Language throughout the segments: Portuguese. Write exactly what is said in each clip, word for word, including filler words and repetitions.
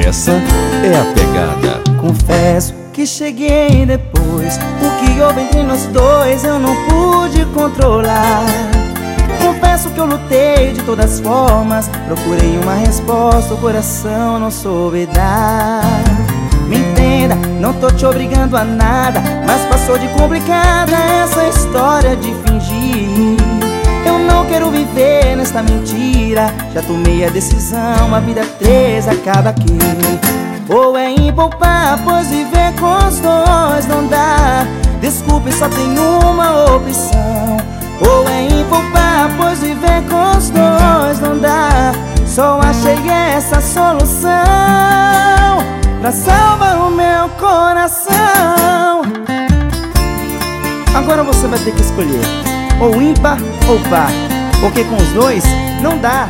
essa é a pegada. Confesso que cheguei depois. O que houve entre nós dois eu não pude controlar. Confesso que eu lutei de todas as formas, procurei uma resposta, o coração não soube dar. Me entenda, não tô te obrigando a nada, mas passou de complicada essa história de fingir. Eu não quero viver nesta mentira, já tomei a decisão, a vida três acaba aqui. Ou é empolpar, pois viver com os dois não dá. Desculpe, só tem uma opção. Ou é empolpar, pois viver com os dois não dá. Só achei essa solução pra salvar o meu coração. Agora você vai ter que escolher ou ímpar ou par, porque com os dois não dá.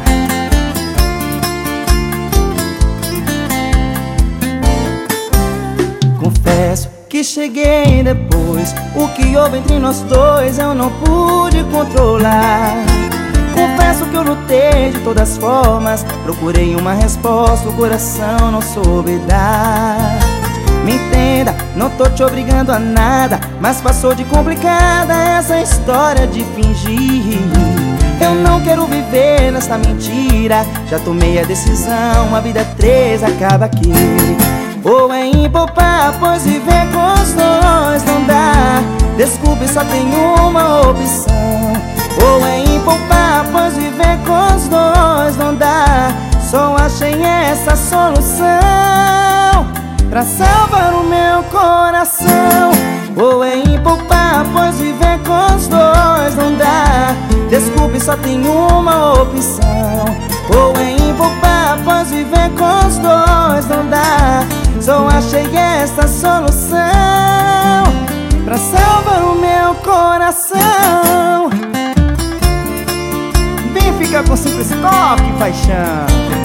Confesso que cheguei depois. O que houve entre nós dois eu não pude controlar. Confesso que eu lutei de todas as formas, procurei uma resposta, o coração não soube dar. Me entenda, não tô te obrigando a nada, mas passou de complicada essa história de fingir. Eu não quero viver nessa mentira, já tomei a decisão, a vida três acaba aqui. Ou é empolpar, pois viver com os dois não dá. Desculpe, só tem uma opção. Ou é empolpar, pois viver com os dois não dá. Só achei essa solução pra salvar o meu coração. Ou é empolpar, pois viver com os dois não dá. Desculpe, só tem uma opção. Ou é empolpar, pois viver com os dois não dá. Só achei essa solução pra salvar o meu coração. Vem ficar com simples toque, paixão.